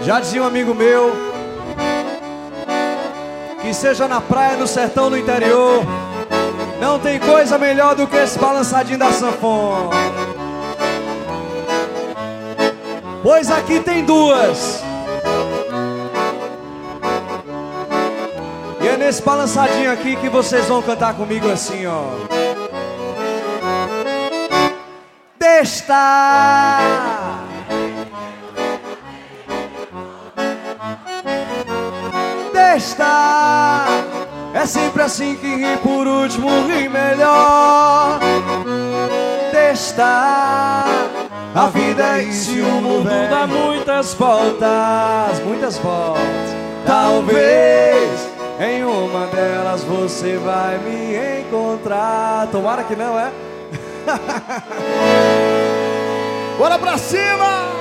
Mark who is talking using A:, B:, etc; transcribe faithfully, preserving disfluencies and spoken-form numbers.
A: Já dizia um amigo meu, que seja na praia, no sertão, no interior, não tem coisa melhor do que esse balançadinho da sanfona. Pois aqui tem duas, e é nesse balançadinho aqui que vocês vão cantar comigo assim, ó. Desta Desta é sempre assim que ri por último, ri melhor. Desta a vida é isso e o mundo dá muitas voltas, muitas voltas. Talvez em uma delas você vai me encontrar. Tomara que não, é? Bora pra cima!